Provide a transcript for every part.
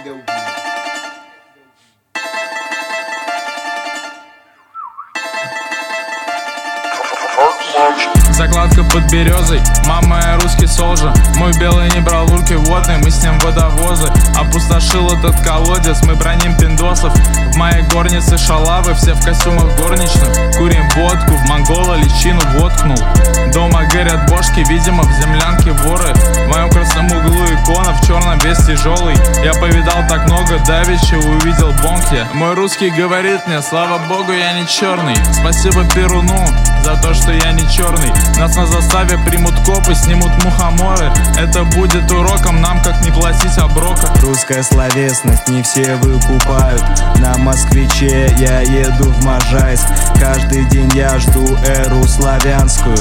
тебя убили. Закладка под березой, мама я русский солжа. Мой белый не брал в руки водный, мы с ним водовозы. Опустошил этот колодец, мы броним пиндосов. В моей горнице шалавы, все в костюмах горничных. Курим водку, в монгола личину воткнул. Дома горят бошки, видимо в землянке воры. В моем красном углу икона, в черном весь тяжелый. Я повидал так много, давеча увидел бонки. Мой русский говорит мне, слава богу, я не черный. Спасибо Перуну за то, что я не черный. Нас на заставе примут копы, снимут мухоморы. Это будет уроком нам, как не платить оброка. Русская словесность не все выкупают. На москвиче я еду в Можайск. Каждый день я жду эру славянскую.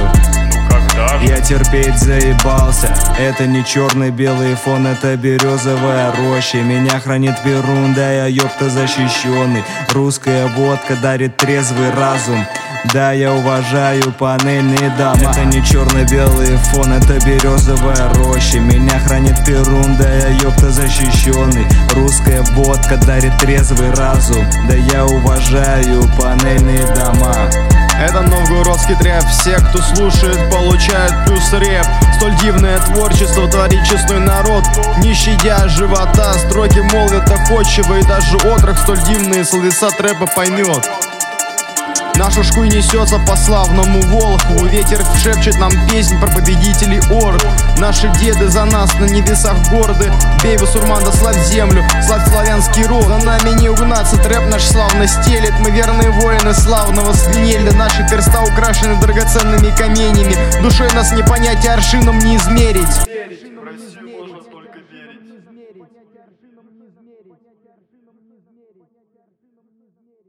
Я терпеть заебался. Это не черный-белый фон, это березовая роща. Меня хранит Перун, да я ёпта защищенный. Русская водка дарит трезвый разум. Да, я уважаю панельные дома. Это не черно-белый фон, это березовая роща. Меня хранит Перун, да я ёпта защищенный. Русская водка дарит трезвый разум. Да, я уважаю панельные дома. Это новгородский трэп. Все, кто слушает, получают плюс рэп. Столь дивное творчество творит честной народ, не щадя живота. Строки молвят доходчиво, и даже отрок столь дивные словеса трэпа поймет. Наша шкуй несется по славному Волхову. Ветер шепчет нам песнь про победителей орд. Наши деды за нас на небесах горды. Бей, басурман, да славь землю, славь славянский род. За нами не угнаться, трэп наш славно стелет. Мы верные воины славного свинельда. Наши перста украшены драгоценными каменями. Душой нас не понять, а аршином не измерить. В Россию можно только верить.